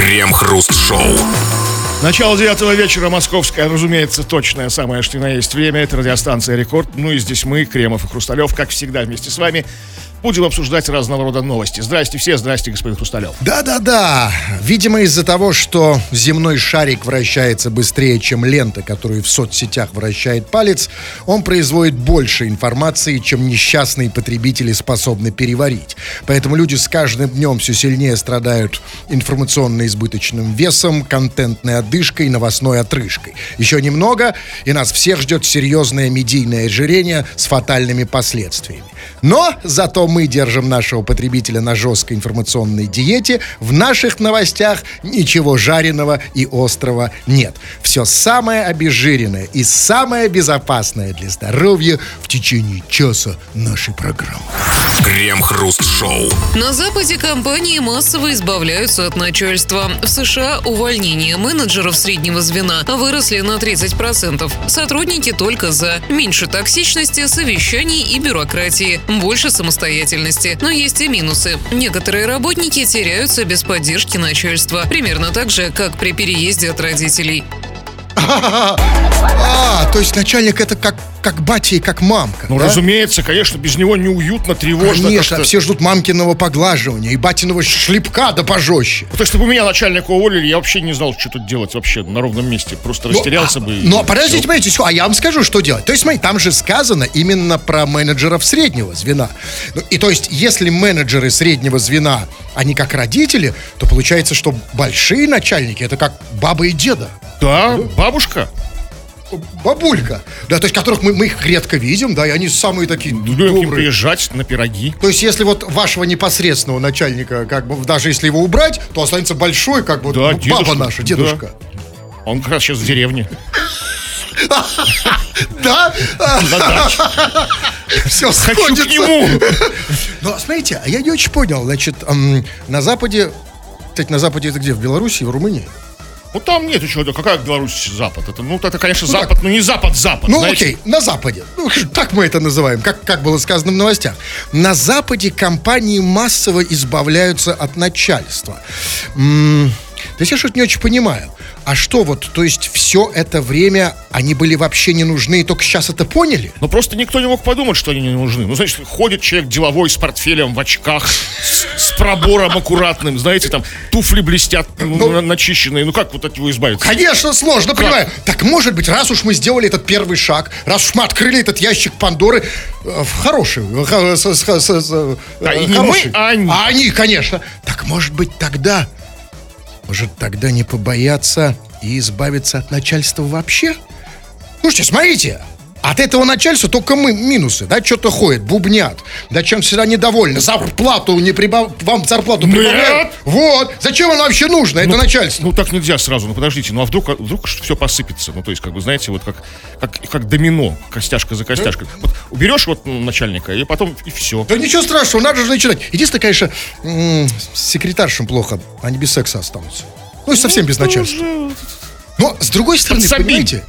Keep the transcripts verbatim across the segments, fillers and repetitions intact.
Крем-хруст-шоу. Начало девятого вечера, московское, разумеется, точное самое, что и на есть время. Это радиостанция «Рекорд». Ну и здесь мы, Кремов и Хрусталев, как всегда, вместе с вами будем обсуждать разного рода новости. Здрасте все, здрасте, господин Хрусталев. Да-да-да. Видимо, из-за того, что земной шарик вращается быстрее, чем лента, которую в соцсетях вращает палец, он производит больше информации, чем несчастные потребители способны переварить. Поэтому люди с каждым днем все сильнее страдают информационно-избыточным весом, контентной одышкой, новостной отрыжкой. Еще немного, и нас всех ждет серьезное медийное ожирение с фатальными последствиями. Но зато мы держим нашего потребителя на жесткой информационной диете. В наших новостях ничего жареного и острого нет. Все самое обезжиренное и самое безопасное для здоровья в течение часа нашей программы. Крем-хруст-шоу. На Западе компании массово избавляются от начальства. В США увольнения менеджеров среднего звена выросли на тридцать процентов. Сотрудники только за. Меньше токсичности, совещаний и бюрократии. Больше самостоятельности. Но есть и минусы. Некоторые работники теряются без поддержки начальства. Примерно так же, как при переезде от родителей. А, то есть начальник это как, как батя и как мамка. Ну, да? разумеется, конечно, без него неуютно, тревожно. Конечно, как-то. все ждут мамкиного поглаживания и батиного шлепка, да пожестче. То есть, если бы меня начальника уволили, я вообще не знал, что тут делать вообще на ровном месте. Просто Но, растерялся а, бы. Но подождите, смотрите, а я вам скажу, что делать. То есть, смотри, там же сказано именно про менеджеров среднего звена. Ну, и то есть, если менеджеры среднего звена, они как родители, то получается, что большие начальники, это как баба и деда. Да, бабушка. Бабулька, да, то есть которых мы, мы их редко видим, да, и они самые такие Любим к ним добрые. приезжать на пироги. То есть, если вот вашего непосредственного начальника, как бы, даже если его убрать, то останется большой, как бы, Да, ну, дедушка, баба наша, дедушка. Да. Он как раз сейчас в деревне. Да? Все Хочу к нему. Но, смотрите, а я не очень понял, значит, на Западе, кстати, на Западе это где, в Беларуси, в Румынии? Ну там нет еще, да какая Беларусь Запад? Это, ну, это, конечно, Ну, Запад, так. но не Запад-Запад. Ну, знаете. окей, на Западе. Ну, так мы это называем, как, как было сказано в новостях. На Западе компании массово избавляются от начальства. М- То есть я что-то не очень понимаю. А что вот, то есть все это время они были вообще не нужны, и только сейчас это поняли? Но просто никто не мог подумать, что они не нужны. Ну, значит, ходит человек деловой с портфелем, в очках, с, с пробором аккуратным, знаете, там туфли блестят, ну, Ну, начищенные. Ну, как вот от него избавиться? Конечно, сложно, понимаю. Так может быть, раз уж мы сделали этот первый шаг, раз уж мы открыли этот ящик Пандоры, э, в хороший, э, х- с- с- с- с- Да, э, и не хороший. мы, а они. А они, конечно. Так может быть тогда, может тогда не побояться и избавиться от начальства вообще? Слушайте, смотрите. От этого начальства только мы минусы, да, что-то ходят, бубнят, да, чем всегда недовольны, зарплату не прибав... вам зарплату Нет. прибавляют. Вот, зачем оно вообще нужно, это Ну, начальство? Ну, так нельзя сразу. Ну, подождите, ну, а вдруг, вдруг все посыпется? Ну, то есть, как бы, знаете, вот как, как, как домино, костяшка за костяшкой. Вот уберешь вот ну, начальника, и потом, и все. Да ничего страшного, надо же начинать. Единственное, конечно, м- с секретаршам плохо, они без секса останутся. Ну и совсем без начальства. Но, с другой стороны, Подсобим. понимаете?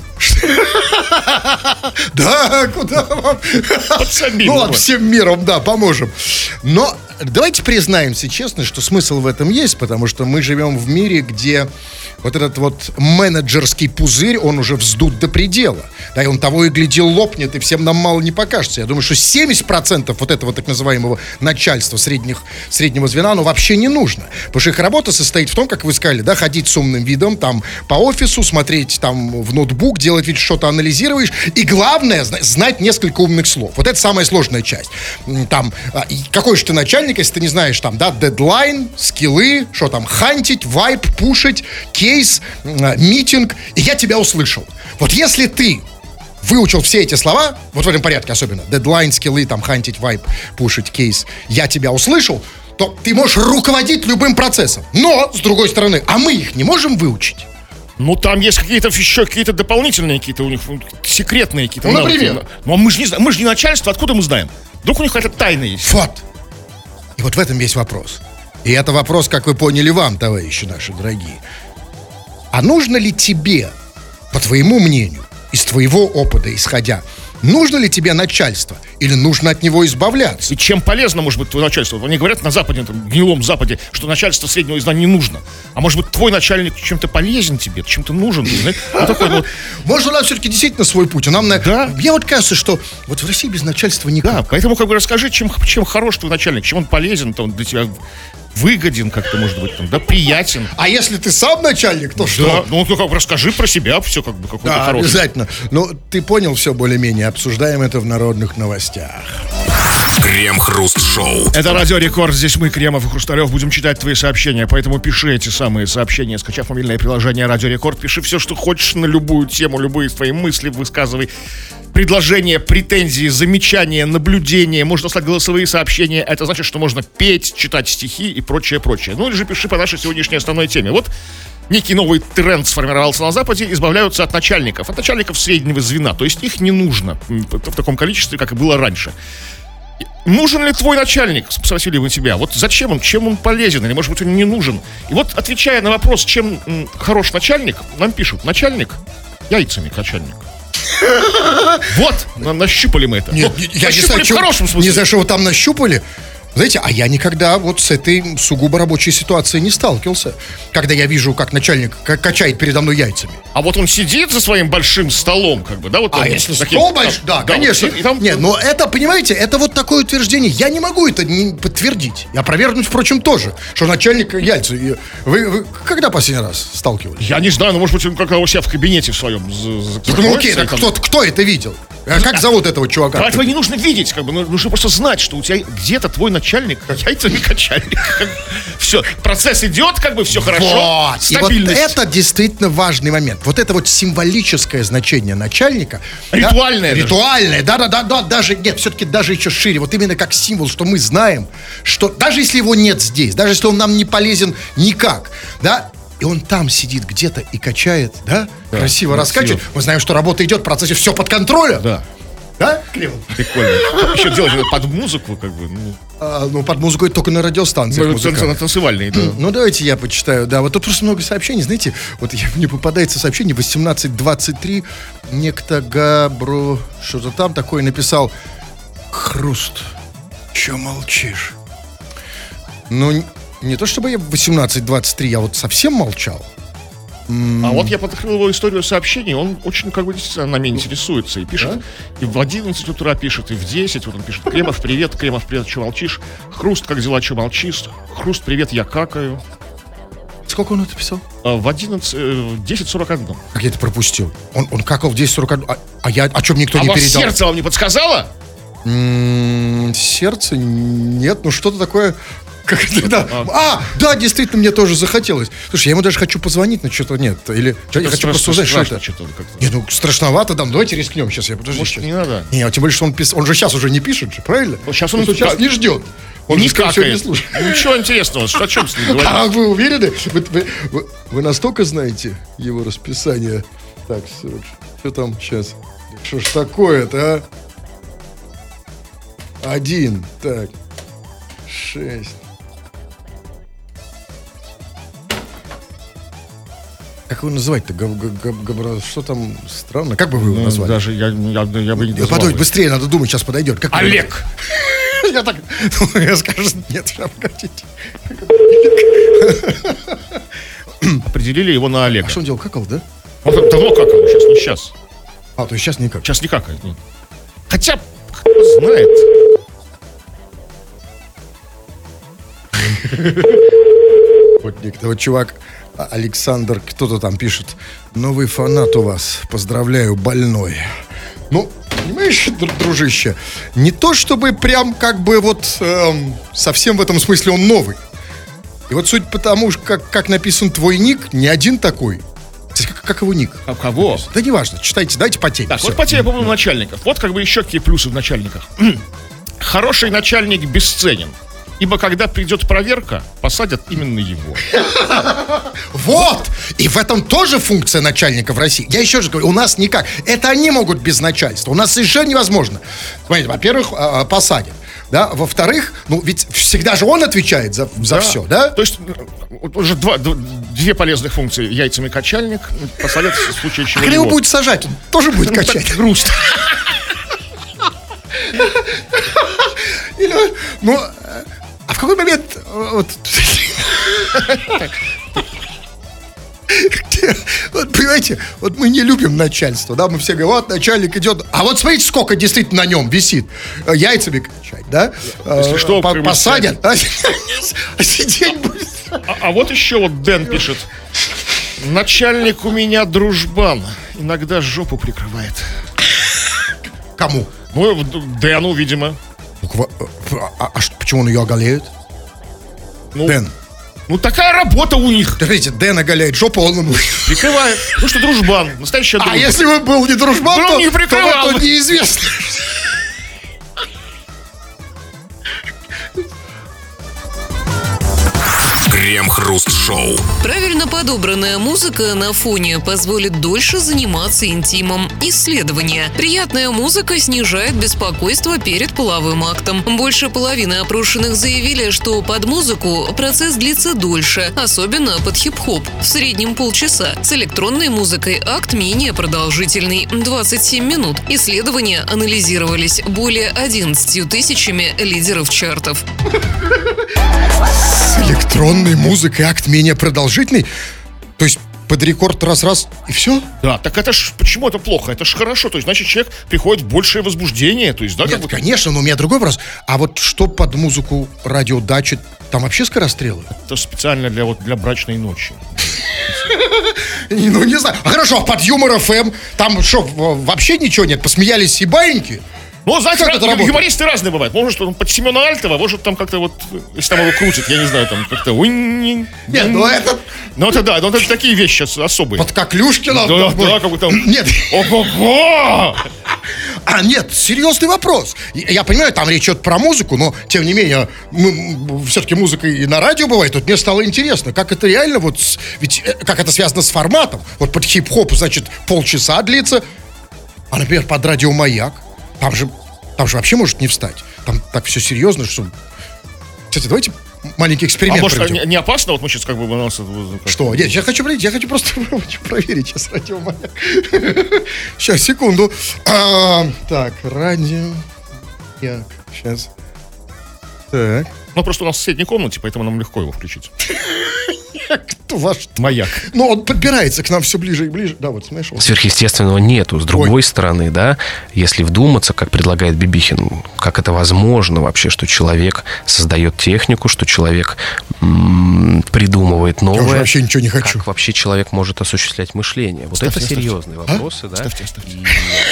Да, куда вам? Подсобим, Ну ладно, давай. всем миром, да, поможем. Но давайте признаемся честно, что смысл в этом есть, потому что мы живем в мире, где вот этот вот менеджерский пузырь, он уже вздут до предела. Да, и он того и гляди лопнет, и всем нам мало не покажется. Я думаю, что семьдесят процентов вот этого так называемого начальства средних, среднего звена, оно вообще не нужно. Потому что их работа состоит в том, как вы сказали, да, ходить с умным видом, там, по офису, смотреть там в ноутбук, делать вид, что-то анализируешь. И главное, зна- знать несколько умных слов. Вот это самая сложная часть. М, Там, а, и какой же ты начальник, если ты не знаешь, там, да, дедлайн, скиллы, что там, хантить, вайп, пушить, кейс, м, а, митинг. И я тебя услышал. Вот если ты выучил все эти слова, вот в этом порядке особенно, дедлайн, скиллы, там, хантить, вайп, пушить, кейс, я тебя услышал, то ты можешь руководить любым процессом. Но, с другой стороны, а мы их не можем выучить. Ну, там есть какие-то еще какие-то дополнительные, какие-то у них ну, секретные какие-то Ну, навыки. например? Ну, а мы же не знаем, мы же не начальство, откуда мы знаем? Вдруг у них какая-то тайна есть? Вот. И вот в этом есть вопрос. И это вопрос, как вы поняли, вам, товарищи наши дорогие. А нужно ли тебе, по твоему мнению, из твоего опыта исходя, нужно ли тебе начальство или нужно от него избавляться? И чем полезно может быть твое начальство? Они говорят на Западе, на гнилом Западе, что начальство среднего звена не нужно. А может быть, твой начальник чем-то полезен тебе, чем-то нужен? Знаешь? Вот такой вот. Может, у нас все-таки действительно свой путь. Нам на... Да. Мне вот кажется, что вот в России без начальства никак. Да, поэтому как бы расскажи, чем, чем хорош твой начальник, чем он полезен, то он для тебя выгоден как-то, может быть, там, да, приятен. А если ты сам начальник, то Да, что? ну как бы расскажи про себя, все как бы какой-то Да, хороший. обязательно. Ну, ты понял все более-менее. Обсуждаем это в народных новостях. Крем-хруст-шоу. Это Радио Рекорд, здесь мы, Кремов и Хрусталев, будем читать твои сообщения, поэтому пиши эти самые сообщения, скачав мобильное приложение Радио Рекорд, пиши все, что хочешь на любую тему, любые твои мысли высказывай, предложения, претензии, замечания, наблюдения, можно слать голосовые сообщения, это значит, что можно петь, читать стихи и прочее, прочее. Ну или же пиши по нашей сегодняшней основной теме. Вот некий новый тренд сформировался на Западе, избавляются от начальников, от начальников среднего звена, то есть их не нужно в таком количестве, как и было раньше. Нужен ли твой начальник, спросили вы себя, вот зачем он, чем он полезен, или может быть он не нужен. И вот отвечая на вопрос, чем м, хорош начальник, нам пишут, начальник яйцами начальник. Вот, на- нащупали мы это. Нет, Ну, я не нащупали знаю, в что, хорошем не смысле. знаю, что вы там нащупали. Знаете, а я никогда вот с этой сугубо рабочей ситуацией не сталкивался. Когда я вижу, как начальник к- качает передо мной яйцами. А вот он сидит за своим большим столом, как бы, да, вот А там, если вот таким, стол больш- там, да, конечно. вот, и там- Нет, но это, понимаете, это вот такое утверждение. Я не могу это не подтвердить. И опровергнуть, впрочем, тоже. Что начальник яйца. и- Вы, вы когда последний раз сталкивались? Я не знаю, ну, может быть, он как у себя в кабинете в своем. з- з- Ну, закроется окей, и так там- кто, кто это видел? А как зовут этого чувака? А этого не нужно видеть, как бы, ну, нужно просто знать, что у тебя где-то твой начальник, яйцами качальник. Все, процесс идет, как бы все хорошо. Вот. И вот Стабильность. это действительно важный момент. Вот это вот символическое значение начальника. Ритуальное Да, даже. ритуальное, да-да-да, даже, нет, все-таки даже еще шире. Вот именно как символ, что мы знаем, что даже если его нет здесь, даже если он нам не полезен никак, да, и он там сидит где-то и качает, да, Да, красиво красиво. раскачивает. Мы знаем, что работа идет, в процессе все под контролем. Да, Да, Кремов? прикольно. Еще делать это под музыку, как бы, ну, А, ну, под музыку это только на радиостанциях. ну, музыкальных. танц- танцевальный, да. Ну, давайте я почитаю. Да, вот тут просто много сообщений. Знаете, вот я, мне попадается сообщение восемнадцать двадцать три. Некто Габру, что-то там такое написал. Хруст, че молчишь? Ну, н- не то чтобы я в восемнадцать двадцать три, я вот совсем молчал. А вот я подкрыл его историю сообщений, он очень, как бы, действительно нами интересуется и пишет, и в одиннадцать утра пишет, и в десять, вот он пишет: Кремов, привет, Кремов, привет, че молчишь? Хруст, как дела, че молчишь? Хруст, привет, я какаю. Сколько он это писал? А в одиннадцать, э, десять сорок один. Как я это пропустил? Он, он какал в десять сорок один. А, а я, о чем никто А не вас передал? сердце вам не подсказало? М, Сердце? Нет, ну что-то такое. Как это, да. А, да, действительно, мне тоже захотелось. Слушай, я ему даже хочу позвонить, но что-то нет. Или я хочу просто узнать, что это. Что-то как-то. Не, ну страшновато, да, давайте рискнем сейчас, я подожди Может, сейчас. не надо? Не, а тем более, что он, пис... он же сейчас уже не пишет же, правильно? Вот щас он- сейчас не ждет. Он Не же, скорее всего, не какает. слушает. Ничего интересного, что о чем с ним говорить? А вы уверены? Вы, вы- вы- вы настолько знаете его расписание? Так, Сереж, что там сейчас? Что ж такое-то, а? Один, так, шесть. Как его называть-то? Габ- габ- габ- габра- Что там странно? Как бы вы его Ну, назвали? даже я, я, я бы не Да назвал подумать, его. быстрее, надо думать, сейчас подойдет. Как вы- Олег! Я так... Я скажу, нет, сейчас погодите. Определили его на Олега. А что он делал? Какал, да? Он так давно какал, сейчас не сейчас. А, то есть сейчас никак. Сейчас не какает. нет. Хотя, кто знает. Вот некто, вот чувак а, Александр, кто-то там пишет: новый фанат у вас, поздравляю, больной. Ну, понимаешь, др- дружище, не то чтобы прям как бы вот эм, совсем в этом смысле он новый. И вот суть потому, что как, как написан твой ник, не один такой. Как, как его ник? А кого? Да неважно, читайте, дайте по теме. Так, всё. вот по теме, по поводу начальников. Вот как бы еще какие плюсы в начальниках. Хороший начальник бесценен. Ибо когда придет проверка, посадят именно его. Вот! И в этом тоже функция начальника в России. Я еще раз говорю, у нас никак. Это они могут без начальства. У нас совершенно невозможно. Смотрите, во-первых, а, а, посадят. Да? Во-вторых, ну ведь всегда же он отвечает за, за Да. все, да? То есть э, вот уже два, д- две полезных функции. Яйцами качальник, посадят в случае чего. А когда его его. будет сажать, он тоже будет Ну, так качать. грустно. Или, ну, э, а в какой момент... э, вот, Вот, понимаете, вот мы не любим начальство, да, мы все говорим, вот начальник идет, а вот смотрите, сколько действительно на нем висит, яйцами качать, да, Если что, По- прибыль посадят, а а сидеть будет. А, а вот еще вот Дэн пишет. Начальник у меня дружбан. Иногда жопу прикрывает. Кому? Ну, в- Дэну, видимо. Ну, А, а что, почему он ее оголяет? Ну, Дэн. ну, такая работа у них. Смотрите, Дэн оголяет жопу, он ему... Прикрывает. Ну что, дружбан. Настоящая А дружба. если бы был не дружбан, Вдруг то, не то прикрывал это бы. неизвестно. Крем-хруст-шоу. Правильно подобранная музыка на фоне позволит дольше заниматься интимом. Исследования. Приятная музыка снижает беспокойство перед половым актом. Больше половины опрошенных заявили, что под музыку процесс длится дольше, особенно под хип-хоп. В среднем полчаса. С электронной музыкой акт менее продолжительный – двадцать семь минут. Исследования анализировались более одиннадцатью тысячами лидеров чартов. С электронной музыкой акт менее продолжительный? То есть под рекорд раз-раз и все? Да, так это ж, почему это плохо? Это ж хорошо, то есть, значит, человек приходит в большее возбуждение, то есть, да, Нет, как бы... конечно, но у меня другой вопрос. А вот что под музыку радиодачи? Там вообще скорострелы? Это специально для, вот, для брачной ночи. Не, Ну, не знаю. А хорошо, а под Юмор эф эм там что, в- вообще ничего нет? Посмеялись и баиньки? Ну, знаете, Как это раз- работает? юмористы разные бывают. Может, он под Семена Альтова, может, там как-то вот, если там его крутит, я не знаю, там как-то... уинь. Нет, ну это Ну, это да, ну, это такие вещи ос- особые. под Коклюшкина. Да, там, да, как бы там... Нет. Ого-го! А, нет, серьезный вопрос. Я я понимаю, там речь идет про музыку, но, тем не менее, мы, все-таки музыка и на радио бывает. Вот мне стало интересно, как это реально, вот, с- ведь, э, как это связано с форматом. Вот под хип-хоп, значит, полчаса длится, а, например, под радио «Маяк», там же, там же вообще может не встать. Там так все серьезно, что... Кстати, давайте маленький А эксперимент может, проведем. не, не опасно? Вот мы сейчас как бы... у нас, э, как- Что? Нет, я хочу проверить, я хочу просто хочу проверить сейчас радио «Маяк». Сейчас, секунду. А, так, радио «Маяк». Сейчас. Так. Ну, просто у нас в соседней комнате, поэтому нам легко его включить. Кто ваш? Маяк. Ну, он подбирается к нам все ближе и ближе. Да, вот смешал. Сверхъестественного нету. С другой Ой. стороны, да, если вдуматься, как предлагает Бибихин, как это возможно вообще, что человек создает технику, что человек м, придумывает Я уже новое. вообще ничего не хочу. Как вообще человек может осуществлять мышление? Вот Оставьте, это оставьте. серьезные вопросы, да. Оставьте, оставьте. И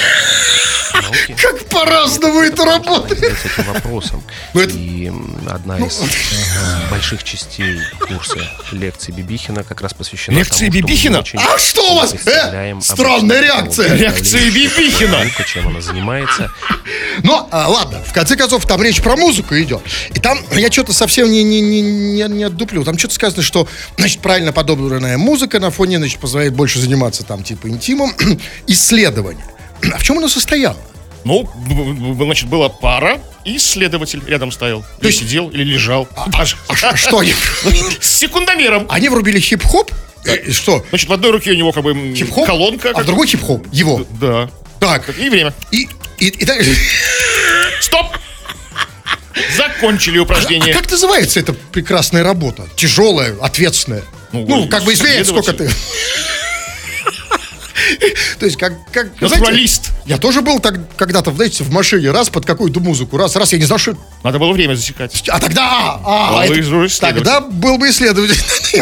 науки Как по-разному это работает. занимаются этим вопросом. Ну, это- И м, одна из э, больших частей курса лекций Бибихина как раз посвящена Лекции тому, что мы Бибихина? очень А что у вас? не Э, представляем странная обычно реакция. такого Лекции представления, Бибихина. наука, чем она занимается. Ну, а, ладно, в конце концов, там речь про музыку идет. И там я что-то совсем не, не, не, не, не отдуплю. Там что-то сказано, что, значит, правильно подобранная музыка на фоне, значит, позволяет больше заниматься там, типа, интимом. Исследование. А в чем оно состояло? Ну, б- б- значит, была пара, и исследователь рядом стоял. Или есть- сидел, или лежал. Даже. А что они? С секундомером. Они врубили хип-хоп? Э, и что? Значит, в одной руке у него как бы м, Хип-хоп? колонка. А как- в другой хип-хоп? Его. Да. Так. И время. И, и, и так- Стоп! Закончили А упражнение. как называется эта прекрасная работа? Тяжелая, ответственная. Ну, Ну, как бы измерять, сколько ты... исследователь. То есть, как... как Натуралист. знаете, я тоже был так, когда-то, знаете, в машине, раз под какую-то музыку, раз, раз, я не знал, что... Надо было время засекать. А тогда... А, а, А это- вы же исследователь. тогда был бы исследователь.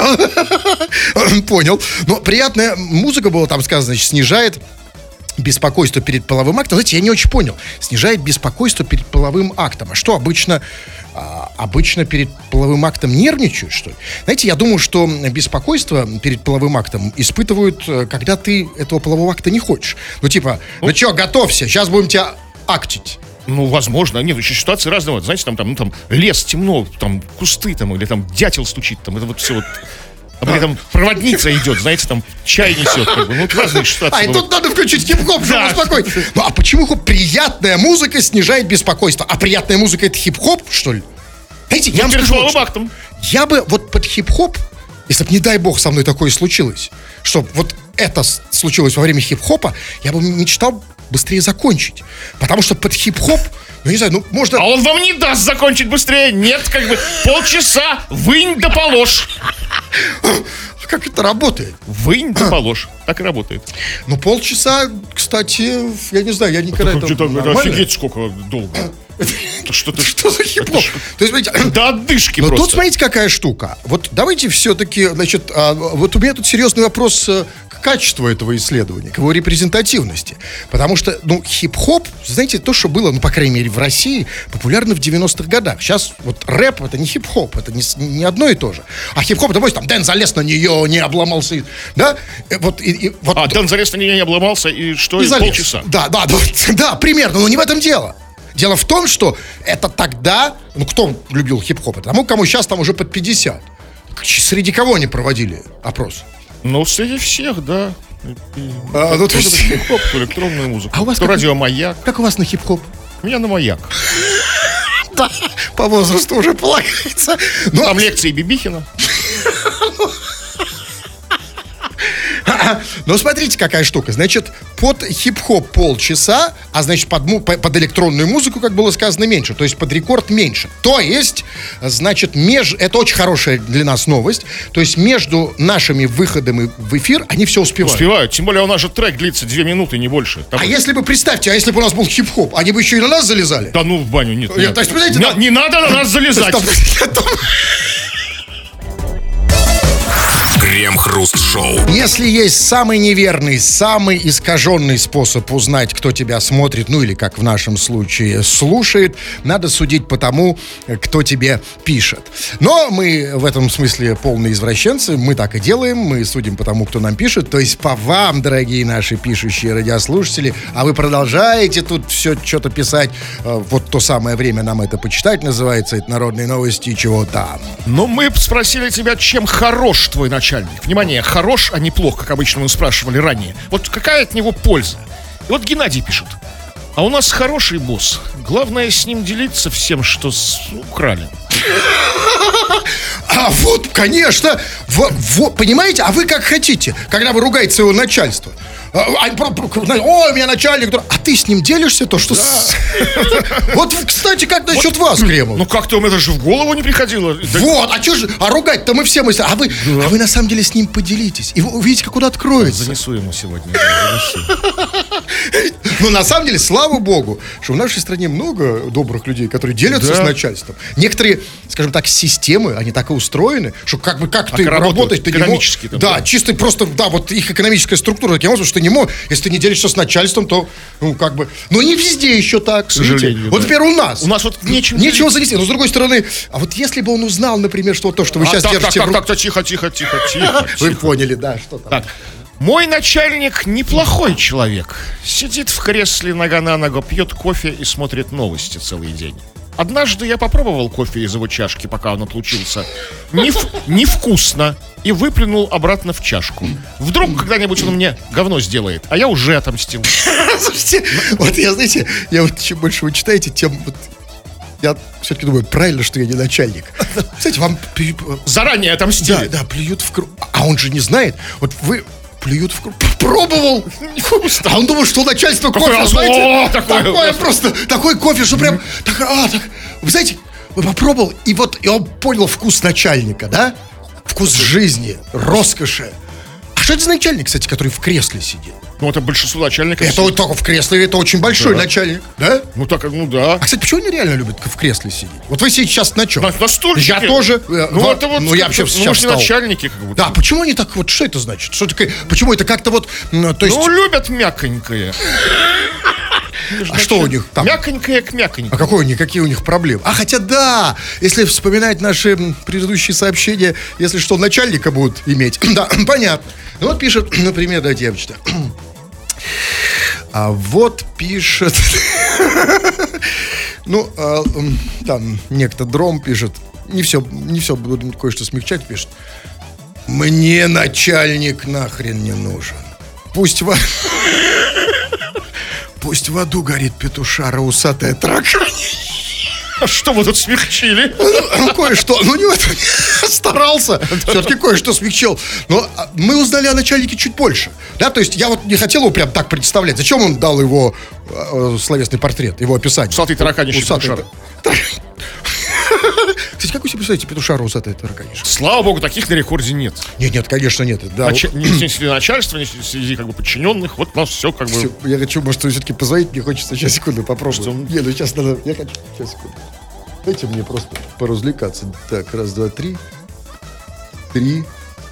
Понял. Но приятная музыка была, там сказано, значит, снижает беспокойство перед половым актом. Знаете, я не очень понял. Снижает беспокойство перед половым актом. А что обычно... а, обычно перед половым актом нервничают, что ли? Знаете, я думаю, что беспокойство перед половым актом испытывают, э, когда ты этого полового акта не хочешь. Ну, типа, ну что, готовься, сейчас будем тебя актить. Ну, возможно. Нет, еще ситуации разные. Вот, знаете, там, там, ну, там лес, темно, там кусты, там, или там дятел стучит, там, это вот все вот... А при этом проводница идет, знаете, там чай несет. Как бы. Ну, вот разные ситуации. А, и бывают. тут надо включить хип-хоп, чтобы Да. успокоить. Ну, а почему хоп, приятная музыка снижает беспокойство? А приятная музыка — это хип-хоп, что ли? Знаете, я вам перед скажу, вот половым что. актом. Я бы вот под хип-хоп, если бы, не дай бог, со мной такое случилось, что вот это с- случилось во время хип-хопа, я бы мечтал быстрее закончить. Потому что под хип-хоп, ну, не знаю, ну, можно... А он вам не даст закончить быстрее. Нет, как бы полчаса, вынь да положь. как это работает? Вынь да положь. Так и работает. Ну, полчаса, кстати, я не знаю, я никогда это Что-то нормально. офигеть, сколько долго. Что ты Что за хип-хоп? То есть, смотрите, до отдышки но просто. тут смотрите, какая штука. Вот давайте все-таки, значит, а, вот у меня тут серьезный вопрос э, к качеству этого исследования, к его репрезентативности. Потому что, ну, хип-хоп, знаете, то, что было, ну, по крайней мере, в России, популярно в девяностых годах. Сейчас вот рэп — это не хип-хоп, это не, не одно и то же. А хип-хоп — это, там, Дэн залез на нее, не обломался, да? Э, Вот, и, и, вот, А, Дэн залез на нее, не обломался, и что, и и залез. полчаса. Да, да, да, да, примерно, но не в этом дело. Дело в том, что это тогда, ну, кто любил хип-хоп? Это тому, кому сейчас там уже под пятьдесят. Среди кого они проводили опрос? Ну, среди всех, да. А, ну, то То есть- хип-хоп, то электронную музыку. А у вас то как- радио «Маяк». Как у вас на хип-хоп? У меня на «Маяк». Да, по возрасту уже полагается. Ну, Там лекции Бибихина. но смотрите, какая штука. Значит, под хип-хоп полчаса, а значит, под, му- по- под электронную музыку, как было сказано, меньше. То есть под рекорд меньше. То есть, значит, меж... это очень хорошая для нас новость. То есть между нашими выходами в эфир они все успевают. Успевают. Тем более у нас же трек длится две минуты, не больше. Там- А если бы, представьте, а если бы у нас был хип-хоп, они бы еще и на нас залезали? Да ну в баню, нет. Я, нет. то есть, понимаете, Не- там- Не надо на нас залезать. Крем-хруст-шоу. Если есть самый неверный, самый искаженный способ узнать, кто тебя смотрит, ну или, как в нашем случае, слушает, надо судить по тому, кто тебе пишет. Но мы в этом смысле полные извращенцы, мы так и делаем, мы судим по тому, кто нам пишет, то есть по вам, дорогие наши пишущие радиослушатели, а вы продолжаете тут все что-то писать, э, вот то самое время нам это почитать называется, это народные новости, чего там. Но мы спросили тебя, чем хорош твой начальник. Внимание, хорош, а не плох, как обычно мы спрашивали ранее. Вот какая от него польза? И вот Геннадий пишет. А у нас хороший босс. Главное с ним делиться всем, что с- украли. А вот, конечно, во- во- понимаете, а вы как хотите, когда вы ругаете своего начальства. А, а, про- про- Ой, у меня начальник, а ты с ним делишься то, что... с- Вот, кстати, как насчет вас, Кремов? Ну как-то мне даже в голову не приходило. Да- Вот, а что же, а ругать-то мы все мысли, а вы, а вы на самом деле с ним поделитесь, и вы увидите, как он откроется. Занесу ему сегодня. да, занесу. Ну, на самом деле, слава богу, что в нашей стране много добрых людей, которые делятся Да. с начальством. Некоторые, скажем так, системы, они так и устроены, что как бы как ты работают работаешь, ты не мог- экономически там, да, да. чисто просто, да, вот их экономическая структура таким образом, что ты не мог, если ты не делишься с начальством, то, ну, как бы, но не везде еще так, к сожалению, Вот, да. например, у нас. У нас вот нечем Нечего занести, но с другой стороны, а вот если бы он узнал, например, что вот то, что вы А, сейчас так, так, держите так, в так, руках. так, тихо, тихо, тихо, тихо. Вы тихо. поняли, да, что там. Так. Мой начальник неплохой человек. Сидит в кресле нога на ногу, пьет кофе и смотрит новости целый день. Однажды я попробовал кофе из его чашки, пока он отлучился. Нев- невкусно. И выплюнул обратно в чашку. Вдруг когда-нибудь он мне говно сделает, а я уже отомстил. Слушайте, вот я, знаете, я вот чем больше вы читаете, тем вот я все-таки думаю, правильно, что я не начальник. Кстати, вам пи- Заранее да, отомстили. да, плюют в круг. А он же не знает. Вот вы плюют в круг. Пробовал. А он думал, что начальство Какое кофе, зло знаете, такое. такое просто, такой кофе, что прям, так, а, так, вы знаете, вы попробовал, и вот, и он понял вкус начальника, да? Вкус жизни, роскоши. А что это за начальник, кстати, который в кресле сидит? Ну, это большинство начальников. Это вот только в кресле, это очень большой Да. начальник, да? Ну, так, ну да. А, кстати, почему они реально любят в кресле сидеть? Вот вы сидите сейчас на чем? На, на стульчике. Я тоже. э, Ну, вот, это вот, ну, я вообще ну, сейчас может, не встал. начальники, как будто. Да, почему они так, вот, что это значит? Что такое, почему это как-то вот, ну, то есть, Ну, любят мяконькое. а что у них там? Мяконькое к мяконькому. А какой у них, какие у них проблемы? А хотя да, если вспоминать наши м, предыдущие сообщения, если что, начальника будут иметь. Да, понятно. Ну вот пишет, например, дайте я почитаю. А вот пишет... Ну, а, м, там некто Дром пишет. Не все, не все, буду кое-что смягчать, пишет. Мне начальник нахрен не нужен. Пусть в... Пусть в аду горит петушара усатая таракань. А что вы тут смягчили? Ну, кое-что, ну не в этом старался, все-таки кое-что смягчил. Но а, мы узнали о начальнике чуть больше. Да, то есть я вот не хотел его прям так представлять. Зачем он дал его э, словесный портрет, его описание? Усатый тараканище Усатый петушара. та- Кстати, как вы себе представляете петушара усатая тараканиша? Слава богу, таких на рекорде нет. Нет, нет, конечно, нет. Да, Нач... Ни ни среди начальства, ни среди как бы подчиненных. Вот у нас все как бы... Всё, я хочу, может, все-таки позвонить, мне хочется. Сейчас, секунду, попробую. Что? Не, ну сейчас надо... Я хочу... Сейчас, секунду. Дайте мне просто поразвлекаться. Так, раз, два, три. Три.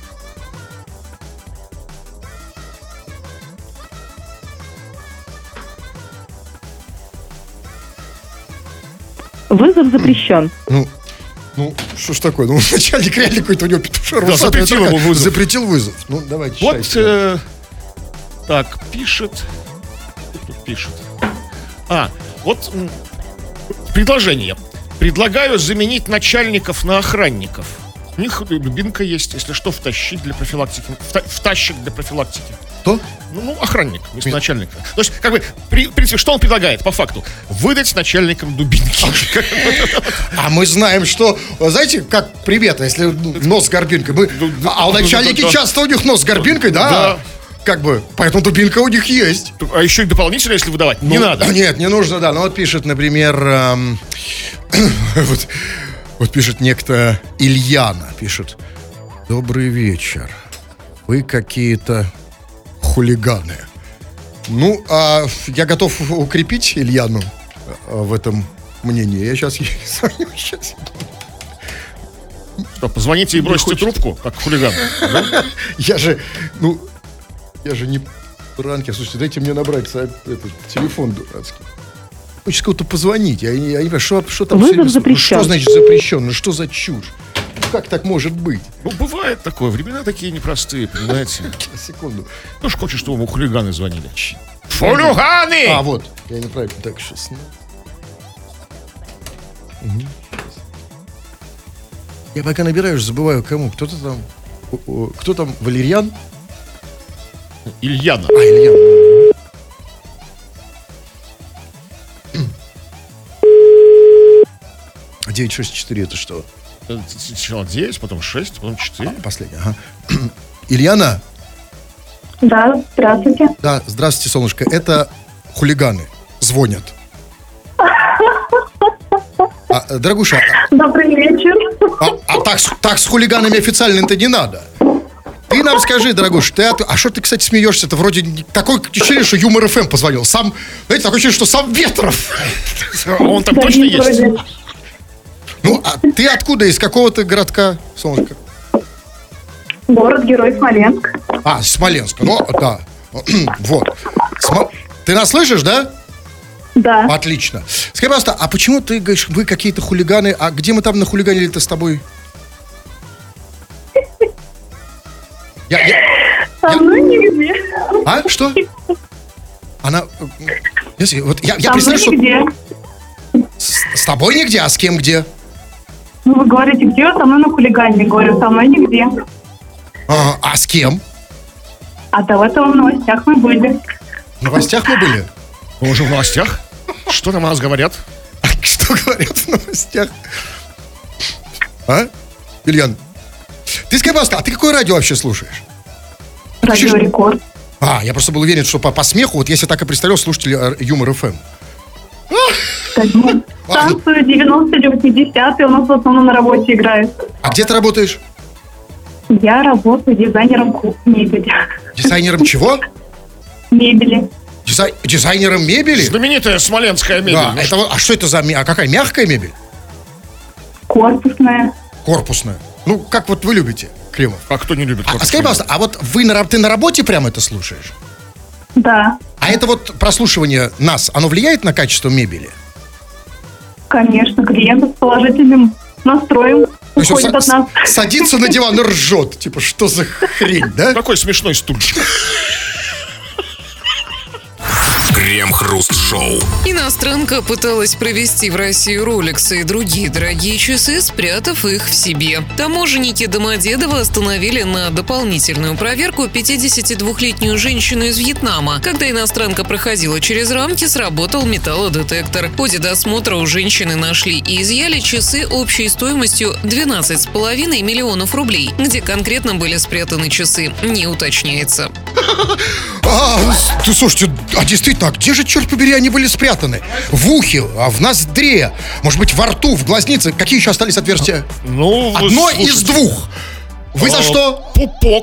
Вызов запрещен. Ну, ну, что ж такое? Ну, начальник реально какой-то у него петушар. Да, усатая запретил таракан- ему вызов. Запретил вызов. Ну, давайте, Вот, читайте. э, так, пишет... Кто тут пишет? А, вот м, предложение. Предлагаю заменить начальников на охранников. У них дубинка есть, если что, втащить для профилактики. Вта- втащить для профилактики. Кто? Ну, ну, охранник вместо начальника. То есть, как бы, при, в принципе, что он предлагает по факту? Выдать начальникам дубинки. А мы знаем, что, знаете, как примета, если нос с горбинкой. Мы, а у начальники да. часто у них нос с горбинкой, да? Да. Как бы, поэтому дубинка у них есть. А еще и дополнительно, если выдавать, не Ну, надо. Нет, не нужно, да. Ну вот пишет, например, эм, вот, вот пишет некто Ильяна, пишет: добрый вечер. Вы какие-то хулиганы. Ну, а я готов укрепить Ильяну а, в этом мнении. Я сейчас ей звоню, сейчас. Что, позвоните и бросьте трубку, как хулиган. Да? Я же, ну, я же не ранкер. Слушайте, дайте мне набрать со- этот телефон дурацкий. Хочется кого-то позвонить. Я, не- я не понимаю, что, что там Вызов всё время- запрещен. Ну, что значит запрещен? Ну, что за чушь? Ну, как так может быть? Ну, бывает такое. Времена такие непростые, понимаете? Секунду. Ну, ж хочешь, чтобы ему хулиганы звонили. Хулиганы! А, вот. Я неправильно. Так, сейчас. Мгм. Я пока набираю, уже забываю кому. Кто-то там... о, о, Кто там? Валерьян? Ильяна. А, Ильян. девять шесть четыре это что? Сначала девять, потом шесть, потом четыре. Последний, ага. Ильяна? Да, здравствуйте. Да, здравствуйте, солнышко. Это хулиганы звонят. А, дорогуша, Добрый вечер. а, а так, с- так с хулиганами официально-то не надо. Ты нам скажи, дорогуша, ты, от- а что ты, кстати, смеешься? Это вроде не- такое ощущение, что Юмор эф эм позвонил. Сам, знаете, такое ощущение, что сам Ветров. Он там точно есть. Ну, а ты откуда? Из какого-то городка, солнышко? Город-герой Смоленск. А, Смоленска. Ну, да. Вот. Смо- Ты нас слышишь, да? Да. Отлично. Скажи, пожалуйста, а почему ты говоришь, вы какие-то хулиганы, а где мы там нахулиганили-то с тобой? Я, я- Со мной нигде. А, что? Она... э, если- вот я, я Со мной представляю, что нигде. с, с тобой нигде, а с кем где? Ну, вы говорите, где со мной на хулигане? Говорю, со мной нигде. А, а с кем? А до этого в новостях мы были. В новостях мы были? Мы уже в новостях? Что там о нас говорят? А что говорят в новостях? А? Ильян, ты скажи, пожалуйста, а ты какое радио вообще слушаешь? Радио Рекорд. А, я просто был уверен, что по, по смеху, вот если так и представлял слушатели э, Юмор эф эм. Ну, станцию девяностые восьмидесятые у нас в основном на работе играют. А где ты работаешь? Я работаю дизайнером ку- мебели. Дизайнером чего? Мебели. Дизай- дизайнером мебели? Знаменитая смоленская мебель. Да, Ну, это, вот- а что это за... ме- А какая мягкая мебель? Корпусная. Корпусная. Ну, как вот вы любите, Кремов. А кто не любит А, а корпусную скажи, пожалуйста, а вот вы на, раб- ты на работе прямо это слушаешь? Да, А это вот прослушивание нас, оно влияет на качество мебели? конечно, клиент с положительным настроем То есть он уходит са- от нас. с- садится на диван и ржет. Типа, что за хрень, да? Какой смешной стульчик. Крем-хруст-шоу. Иностранка пыталась провести в Россию Rolex и другие дорогие часы, спрятав их в себе. Таможенники Домодедово остановили на дополнительную проверку пятидесятидвухлетнюю женщину из Вьетнама. Когда иностранка проходила через рамки, сработал металлодетектор. В ходе досмотра у женщины нашли и изъяли часы общей стоимостью двенадцать с половиной миллионов рублей. Где конкретно были спрятаны часы, не уточняется. А, ты слушайте, а действительно, а где же, черт побери, они были спрятаны? В ухе, а в ноздре, может быть, во рту, в глазнице. Какие еще остались отверстия? Ну, вы Одно слушайте. из двух. Вы за А, что? Пупок.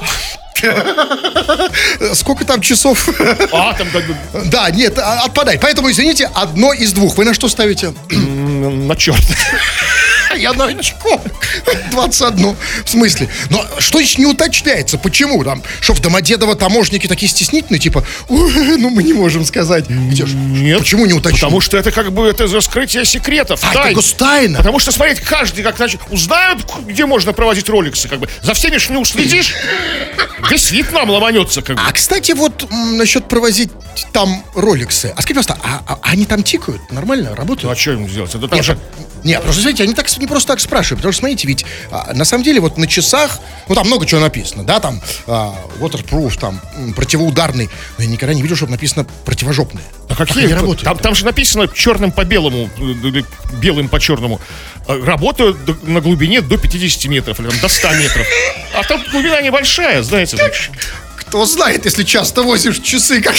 Сколько там часов? А, там как бы Да, нет, а- отпадай. Поэтому, извините, одно из двух. Вы на что ставите? м, на черт. Я на очко. двадцать один. В смысле? Но что еще не уточняется? Почему? Там, что в Домодедово таможники такие стеснительные, типа, «Ой, ну мы не можем сказать. Где ж? Нет. Почему не уточняется? Потому что это как бы это раскрытие секретов. А, тайн. это гостайна. Потому что, смотрите, каждый, как значит, узнают, где можно проводить роликсы, как бы. За всеми ж не уследишь. Весь Вьетнам ломанется, как бы. А, кстати, вот м, насчет провозить там роликсы. А скажите, просто, а, а они там тикают? Нормально? Ну, Работают? а что им сделать? Это там Нет, же... нет, просто, смотрите, они так, не просто так спрашивают. Потому что, смотрите, ведь а, на самом деле вот на часах, ну, там много чего написано, да, там а, waterproof, там, м, противоударный. Но я никогда не видел, чтобы написано противожопные. А Как какие? они работают? Там, там же написано черным по белому, э, белым по черному. Э, Работают до- на глубине до пятидесяти метров, или там, до ста метров. А там глубина небольшая, знаете. так. Кто знает, если часто возишь часы, как...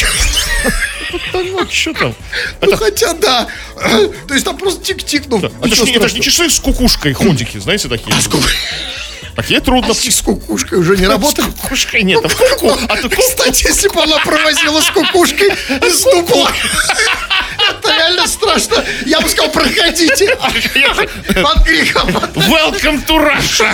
Ну, что там? Ну, хотя, да. То есть там просто тик-тик, ну, Это же ничего не, это ж не страшного. часы с кукушкой, ходики, знаете, такие. А с ку- Такие трудно. а с кукушкой уже не работает? С кукушкой нет. а ку- а то ку- Кстати, если бы она провозила с кукушкой из дупла, это реально страшно. Я бы сказал, проходите. Под криком. Welcome to Russia.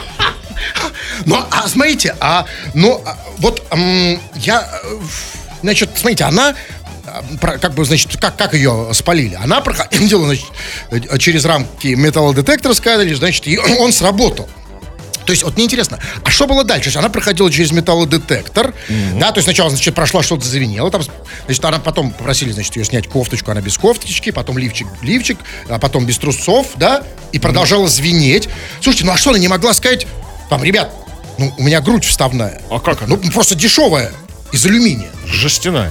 Ну, а смотрите, а, ну, а, вот м, я, э, значит, смотрите, она, а, про- как бы, значит, как, как ее спалили? Она проходила, значит, э, через рамки металлодетектора, сказали, значит, и он сработал. То есть, вот мне интересно, а что было дальше? То есть она проходила через металлодетектор, да, то есть сначала, значит, прошла, что-то завинело, там, значит, она потом попросили, значит, ее снять кофточку, она без кофточки, потом лифчик, лифчик, а потом без трусов, да, и продолжала звенеть. Слушайте, ну а что она не могла сказать, там, ребят, ну, у меня грудь вставная. А как она? Ну, просто дешевая, из алюминия. Жестяная.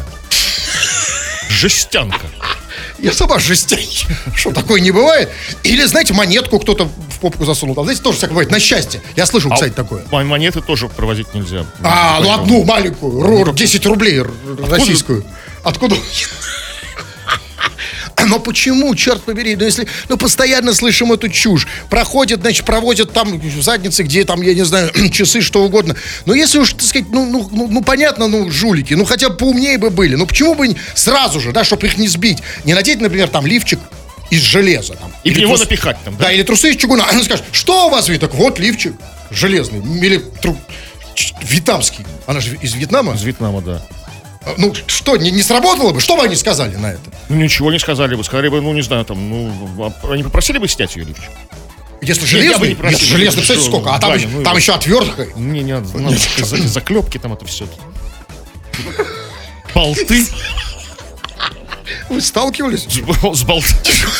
Жестянка. Я сама жестяй. Что, такое не бывает? Или, знаете, монетку кто-то в попку засунул. Там, знаете, тоже всякое бывает, на счастье. Я слышал, кстати, такое. А монеты тоже провозить нельзя. А, ну Поэтому- одну маленькую, ру- десять рублей р- российскую. Откуда? Но почему, черт побери, ну если, ну постоянно слышим эту чушь. Проходят, значит, проводят там в заднице, где там, я не знаю, часы, что угодно. Но если уж, так сказать, ну, ну, ну, ну понятно, ну, жулики, ну хотя бы поумнее бы были. Ну почему бы сразу же, да, чтобы их не сбить, не надеть, например, там лифчик из железа. Там, И или в него трус- напихать там, Да, да? или трусы из чугуна. Она скажет, что у вас, Виток? Вот лифчик железный. Или тру- ч- вьетнамский. Она же из Вьетнама. Из Вьетнама, да. Ну, что, не, не сработало бы? Что бы они сказали на это? Ну, ничего не сказали бы. Сказали бы, ну, не знаю, там, ну, а они попросили бы снять ее лифчик? Если я бы железный, не просил. если железный, представляете, Что, сколько? А там, Ваня, еще, ну, там его- еще отвертка. Не, не, надо, надо за- заклепки там это все. Болты Вы сталкивались? с болтами.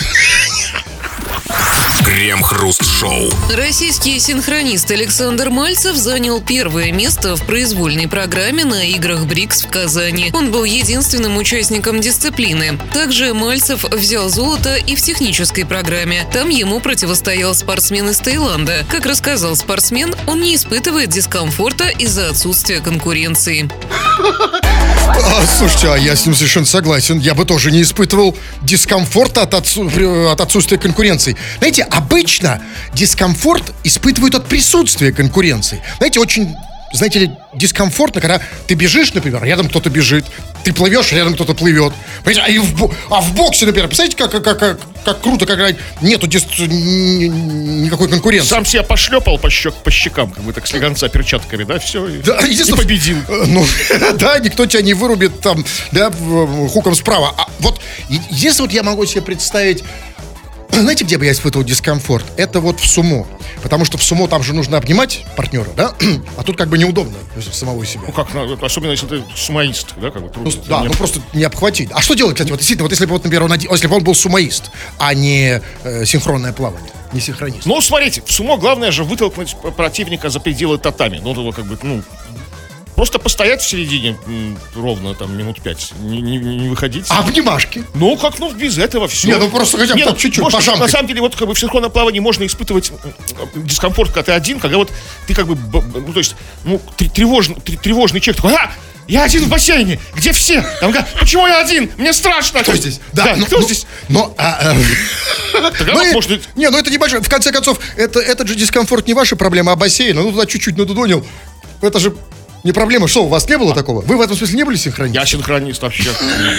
Крем-хруст-шоу. Российский синхронист Александр Мальцев занял первое место в произвольной программе на играх БРИКС в Казани. Он был единственным участником дисциплины. Также Мальцев взял золото и в технической программе. Там ему противостоял спортсмен из Таиланда. Как рассказал спортсмен, он не испытывает дискомфорта из-за отсутствия конкуренции. А, слушайте, а я с ним совершенно согласен. Я бы тоже не испытывал дискомфорта от, отсу- при- от отсутствия конкуренции. Знаете, обычно дискомфорт испытывают от присутствия конкуренции. Знаете, очень, знаете ли, дискомфортно, когда ты бежишь, например, рядом кто-то бежит, ты плывешь, рядом кто-то плывет. Понимаете, а, и в, бо- а в боксе, например, представляете, как, как, как, как круто, когда нету дис- ни- никакой конкуренции. Сам себя пошлепал по, щек, по щекам, как бы так слегонца перчатками, да, все, и, Да, и единственное, победил. э, Ну, да, никто тебя не вырубит там, да, в- хуком справа. А вот е- единственное, вот я могу себе представить, знаете, где бы я испытывал дискомфорт? Это вот в сумо. Потому что в сумо там же нужно обнимать партнера, да? А тут как бы неудобно самого себя. Ну как, ну, особенно если ты сумоист, да, как бы Ну, трудно. да, ну просто не обхватить. А что делать, кстати, вот действительно, вот если бы, вот, например, он, один- если бы он был сумоист, а не э, синхронное плавание, не синхронист. Ну, смотрите, в сумо главное же вытолкнуть противника за пределы татами. Ну, его как бы, ну, просто постоять в середине м, ровно там минут пять, не, не- не выходить. А обнимашки? Ну, как, ну, без этого все. Не, ну, просто хотя бы так чуть-чуть, пожамкать. На самом деле, вот как бы в синхронном плавании можно испытывать м, дискомфорт, когда ты один, когда вот ты как бы, б- б- ну, то есть, ну, тр- тревожный, тр- тревожный человек такой, а, Я один в бассейне, где все? Там, почему я один? Мне страшно. Кто здесь? Да, да но, кто но, здесь? Но, а, а, Тогда ну, может быть... Не, ну это небольшой. В конце концов, это, этот же дискомфорт не ваша проблема, а бассейна. Ну, туда чуть-чуть надудонил. Это же не проблема. Что, у вас не было такого? Вы в этом смысле не были синхронистом? Я синхронист вообще.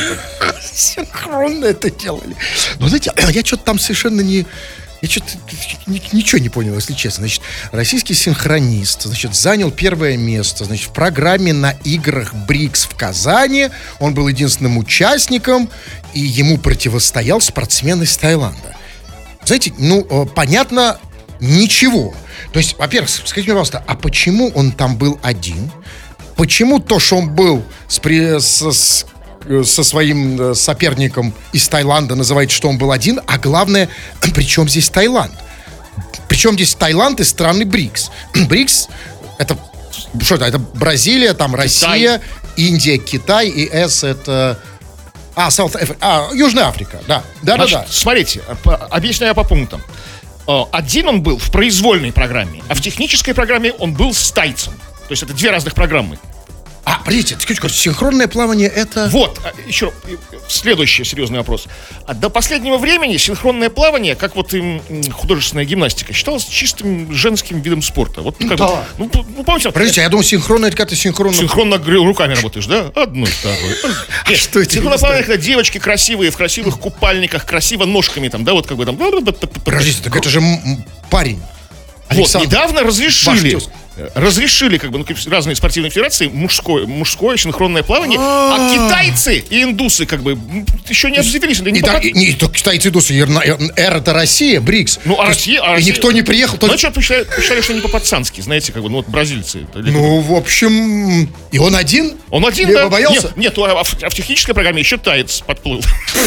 Синхронно это делали. Но, знаете, я что-то там совершенно не... Я что-то ничего не понял, если честно. Значит, российский синхронист, значит, занял первое место, значит, в программе на играх БРИКС в Казани. Он был единственным участником, и ему противостоял спортсмен из Таиланда. Знаете, ну, понятно, ничего. То есть, во-первых, скажите мне, пожалуйста, а почему он там был один? Почему то, что он был с... с, с со своим соперником из Таиланда, называет, что он был один, а главное, при чем здесь Таиланд? Причем здесь Таиланд из страны БРИКС. БРИКС, это что это? Это Бразилия, там Россия, Китай. Индия, Китай, и С это... А, South Аф... а, Южная Африка, да. Да, Значит, да, да. Смотрите, объясняю по пунктам. Один он был в произвольной программе, а в технической программе он был с тайцем. То есть это две разных программы. А, подождите, синхронное плавание это... Вот, еще следующий серьезный вопрос. А до последнего времени синхронное плавание, как вот им художественная гимнастика, считалось чистым женским видом спорта. Вот как да. бы, ну, ну, помните, подождите, я думаю, синхронно это как-то синхронно... Синхронно руками работаешь, да? Одной, второй. Нет, что это? Синхронное плавание, когда девочки красивые, в красивых купальниках, красиво ножками там, да, вот как бы там... Подождите, так это же парень. Вот, Александр недавно разрешили, Баштёс. разрешили как бы, ну, разные спортивные федерации мужское, мужское синхронное плавание, а китайцы и индусы как бы еще не обзавелись. И, да, и, не, то китайцы и индусы, эр это Россия, БРИКС. Ну, а Россия, а и Россия... никто не приехал. Ну, что посчитали, посчитали, что не по-пацански, знаете, как бы, ну, вот бразильцы. Ну, в общем, и он один? Он один, Либо да. боялся? Нет, нет, а в, а в технической программе еще таец подплыл.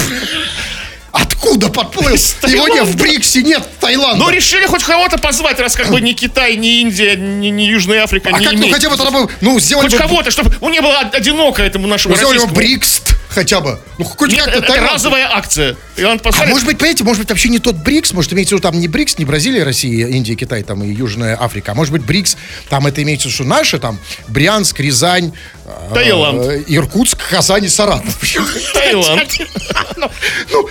Откуда подплыл? Его нет, в БРИКСе нет Таиланда. Ну, решили хоть кого-то позвать, раз как бы ни Китай, ни Индия, ни, ни Южная Африка а не как, имеет. ну, хотя бы тогда бы, ну, сделали хоть бы... кого-то, чтобы ну, не было одиноко этому нашему сделали бы российскому. БРИКС хотя бы. Ну, хоть Нет, как-то это Таиланд. разовая акция. И он А посмотрит... может быть, понимаете, может быть, вообще не тот БРИКС, может, имеется в виду там не БРИКС, не Бразилия, Россия, Индия, Китай, там и Южная Африка, а может быть, БРИКС, там это имеется в виду, что наши, там, Брянск, Рязань, Таиланд. э, Иркутск, Казань и Саратов. Таиланд. Ну,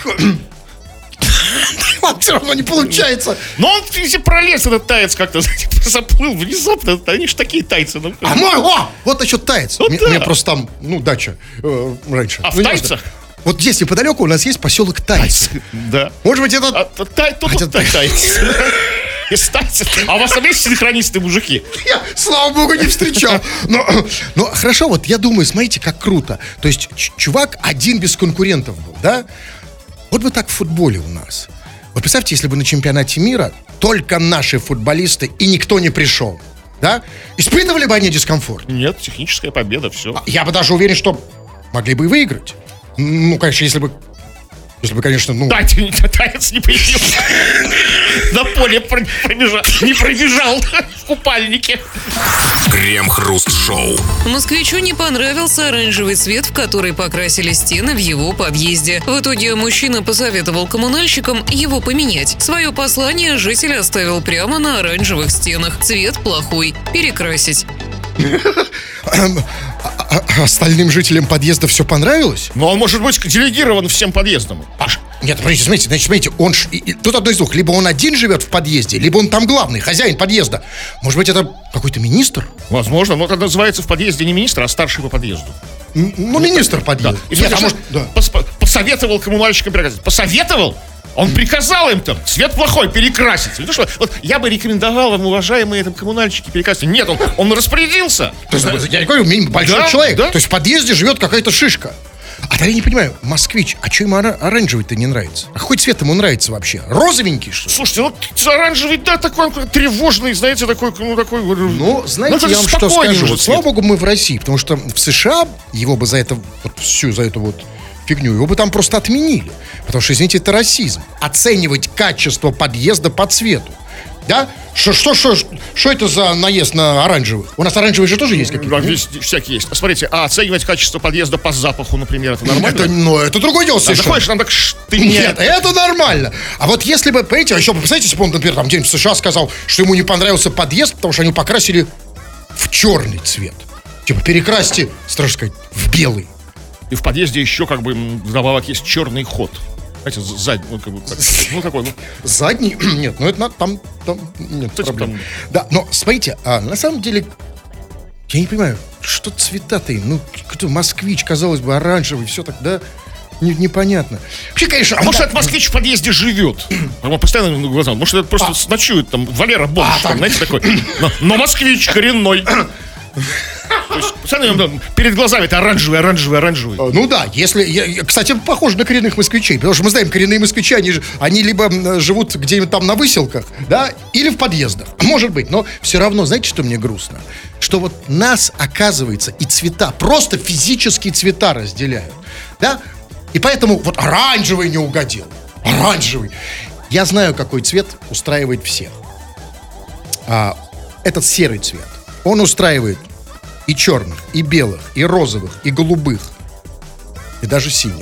Таиланд все равно не получается. Но он, если пролез, этот таец как-то, знаете, заплыл внезапно. Они же такие тайцы. Ну, А мой, о, вот насчет таец. Ну, У меня- да. у меня просто там, ну, дача э, раньше. А в Ну, не Тайцах? важно. Вот здесь неподалеку у нас есть поселок Тайц. Да. Может быть, это... А то- тай- то Хотя- тут тай- тайцы. Из тайцев. А у вас там есть синхронисты мужики? Я, слава богу, не встречал. Но, но хорошо, вот я думаю, смотрите, как круто. То есть ч- чувак один без конкурентов был, да? Вот бы так в футболе у нас. Вот представьте, если бы на чемпионате мира только наши футболисты и никто не пришел, да? Испытывали бы они дискомфорт? Нет, техническая победа, все. Я бы даже уверен, что могли бы и выиграть. Ну, конечно, если бы... Если бы, конечно, ну... Таец не появился. На поле пробежал. Не пробежал в купальнике. Крем-хруст-шоу. Москвичу не понравился оранжевый цвет, в который покрасили стены в его подъезде. В итоге мужчина посоветовал коммунальщикам его поменять. Свое послание житель оставил прямо на оранжевых стенах. Цвет плохой. Перекрасить. А остальным жителям подъезда все понравилось? Но он может быть делегирован всем подъездам. Аж, нет, смотрите, смотрите, значит, смотрите, он ж, и- и тут одно из двух, либо он один живет в подъезде, либо он там главный, хозяин подъезда. Может быть, это какой-то министр? Возможно, но это называется в подъезде не министр, а старший по подъезду. М, Ну, министр подъезда. И Нет, смотри, а что может, да. пос- посоветовал коммунальщикам перекрасить. Посоветовал? Он приказал им там цвет плохой перекрасить. Ну что, вот я бы рекомендовал вам, уважаемые там коммунальщики, перекрасить. Нет, он, он распорядился. То есть, я не говорю, ми- большой Да, человек. да. То есть в подъезде живет какая-то шишка. А тогда я не понимаю, москвич, а что ему ора- оранжевый-то не нравится? А какой цвет ему нравится вообще? Розовенький, что ли? Слушайте, ну оранжевый, да, такой он тревожный, знаете, такой, ну такой. Ну, знаете, это я вам что спокойный скажу. уже Вот, слава цвет. богу, мы в России, потому что в США его бы за это, вот всю за эту вот фигню, его бы там просто отменили. Потому что, извините, это расизм. Оценивать качество подъезда по цвету. Да? Что, что, что, что это за наезд на оранжевых? У нас оранжевые же тоже есть какие-то? Да, нет? везде, всякие есть. Смотрите, а оценивать качество подъезда по запаху, например, это нормально? Это, ну, это другое дело Да, совершенно. заходишь, там так ты Нет, это нормально. А вот если бы, понимаете, а еще, представляете, если бы он, например, там где-нибудь в США сказал, что ему не понравился подъезд, потому что они покрасили в черный цвет. Типа, перекрасьте, страшно сказать, в белый. И в подъезде еще как бы м, вдобавок есть черный ход. Знаете, задний, ну, как бы, как, ну, такой, ну, Задний? Нет, ну это надо, там, там нет Кстати, проблем. там- Да, но смотрите, а, на самом деле, я не понимаю, что цвета-то им? Ну, кто москвич, казалось бы, оранжевый, все так, да? Не- непонятно. Вообще, конечно, а может, да, этот москвич в подъезде живет? Он постоянно на глаза. Может, это просто ночует там Валера Бомж, А, там, так. знаете, такой. Но, но москвич коренной. То есть, постоянно там перед глазами это оранжевый, оранжевый, оранжевый. Ну да, если, я- я, кстати, похоже на коренных москвичей, потому что мы знаем, коренные москвичи, они, же- они либо м, живут где-нибудь там на выселках, да, или в подъездах, может быть, но все равно, знаете, что мне грустно? Что вот нас, оказывается, и цвета, просто физические цвета разделяют, да, и поэтому вот оранжевый не угодил, оранжевый. Я знаю, какой цвет устраивает всех. А, этот серый цвет, он устраивает и черных, и белых, и розовых, и голубых, и даже синих.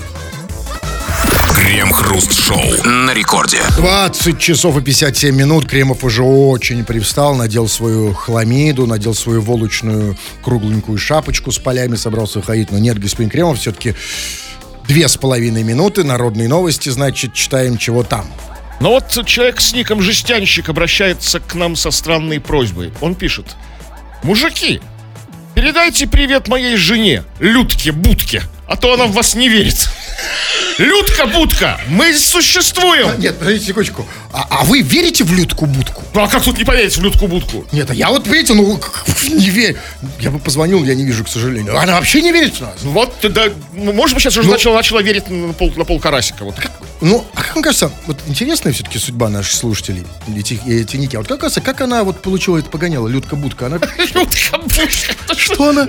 Крем-хруст-шоу на рекорде. двадцать часов и пятьдесят семь минут. Кремов уже очень привстал, надел свою хламиду, надел свою волочную кругленькую шапочку с полями, собрался ходить. Но нет, господин Кремов, все-таки две с половиной минуты. Народные новости, значит, читаем, чего там. Но вот человек с ником Жестянщик обращается к нам со странной просьбой. Он пишет: мужики, передайте привет моей жене, Людке Будке, а то она в вас не верит. Людка Будка, мы существуем. Нет, подождите секундочку. А, а вы верите в Людку-Будку? Ну а как тут не поверить в Людку Будку? Нет, а я вот, видите, ну, не верю. Я бы позвонил, я не вижу, к сожалению. Она вообще не верит в нас. Вот, да, ну, может быть, сейчас уже Ну- начала, начала верить на пол, на пол карасика. Вот. Ну, а как вам кажется, вот интересная все-таки судьба наших слушателей, эти, эти ники. А вот как кажется, как она вот получила это погоняло, Людка-Будка? Она... Людка Будка. Что она?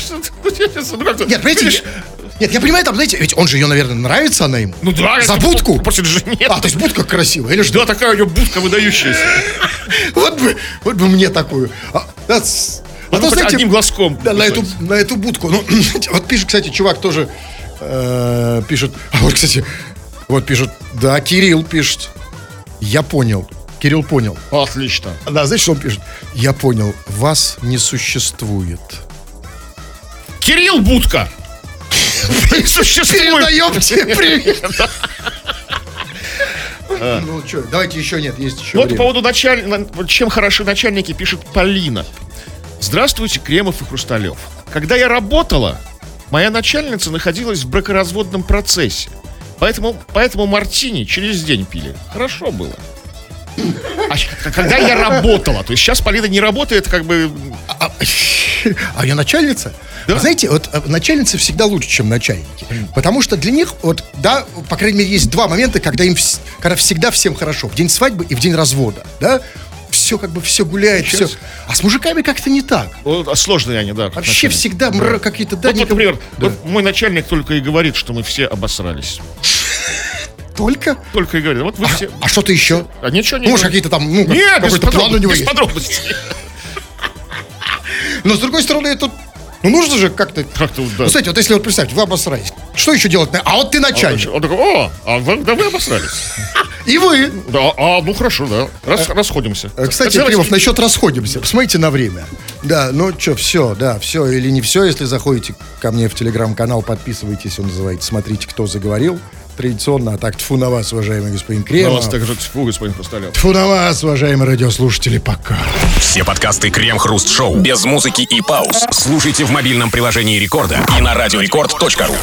Нет, понимаете, Видишь? нет, я понимаю, там, знаете, ведь он же ее, наверное, нравится она ему. Ну да. За это будку? Просит жене. А, то есть будка красивая, или что? Да, такая у нее будка выдающаяся. Вот бы, вот бы мне такую. А, да, с- а Ну, то, хоть знаете, одним глазком. да, на, эту, бежать. на эту будку. Ну, вот пишет, кстати, чувак тоже э, пишет. А вот, кстати, вот пишет. Да, Кирилл пишет. Я понял. Кирилл понял. Отлично. Да, знаете, что он пишет? Я понял. Вас не существует. Кирилл Будка. Существует. Передаем тебе привет. Ну что, давайте еще нет, есть еще Ну, вот по время. поводу началь... чем хороши начальники, пишет Полина. Здравствуйте, Кремов и Хрусталев. Когда я работала, моя начальница находилась в бракоразводном процессе. Поэтому, поэтому мартини через день пили. Хорошо было. А щ- когда я работала, то есть сейчас Полина не работает, как бы... А, а я начальница? Да. Вы знаете, вот э, начальницы всегда лучше, чем начальники. Потому что для них, вот, да, по крайней мере, есть два момента, когда им вс- когда всегда всем хорошо. В день свадьбы и в день развода. Да? Все как бы все гуляет, все. Сейчас. А с мужиками как-то не так. Вот, а сложные они, да. как Вообще начальники. всегда мра- какие-то да, Вот, вот, никому- например, Да. вот мой начальник только и говорит, что мы все обосрались. Только? Только и говорит, вот вы все... А что-то еще? А ничего не Ну, может, говорит. какие-то там, ну, Нет, без какой-то план у него подробностей. Без есть. подробностей. Но с другой стороны, тут, ну, нужно же как-то... Как-то, да. Ну, кстати, вот если вот представьте, вы обосрались, что еще делать? А вот ты начальник. Он такой: о, а вы, да вы обосрались. И вы. Да, а, ну хорошо, да. Рас, расходимся. Э, Кстати, Давайте- Кремов, насчет расходимся. Посмотрите на время. Да, ну что, все, да, все или не все. Если заходите ко мне в телеграм-канал, подписывайтесь, он называется «Смотрите, кто заговорил». Традиционно, а так тьфу на вас, уважаемый господин На Кремов. вас также тьфу, господин Хрусталев. Тьфу на вас, уважаемые радиослушатели, пока. Все подкасты Крем-хруст-шоу без музыки и пауз слушайте в мобильном приложении Рекорда и на радиорекорд точка ру.